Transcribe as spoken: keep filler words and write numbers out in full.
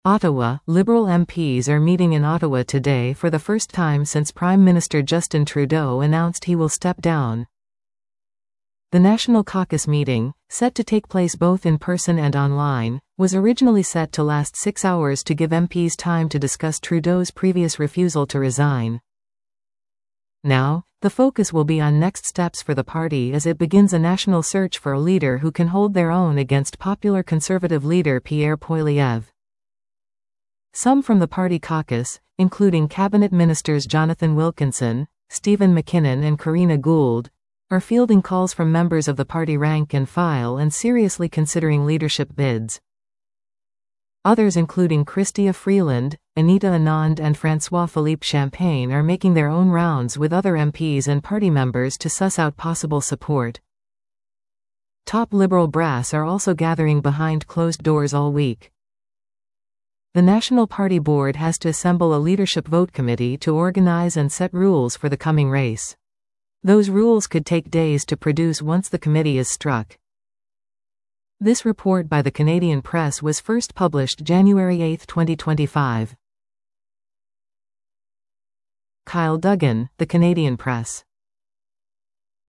Ottawa, Liberal M Ps are meeting in Ottawa today for the first time since Prime Minister Justin Trudeau announced he will step down. The National Caucus meeting, set to take place both in person and online, was originally set to last six hours to give M Ps time to discuss Trudeau's previous refusal to resign. Now, the focus will be on next steps for the party as it begins a national search for a leader who can hold their own against popular Conservative leader Pierre Poilievre. Some from the party caucus, including Cabinet Ministers Jonathan Wilkinson, Stephen McKinnon and Karina Gould, are fielding calls from members of the party rank and file and seriously considering leadership bids. Others including Chrystia Freeland, Anita Anand and François-Philippe Champagne are making their own rounds with other M Ps and party members to suss out possible support. Top Liberal brass are also gathering behind closed doors all week. The National Party Board has to assemble a leadership vote committee to organize and set rules for the coming race. Those rules could take days to produce once the committee is struck. This report by the Canadian Press was first published January eighth, twenty twenty-five. Kyle Duggan, The Canadian Press.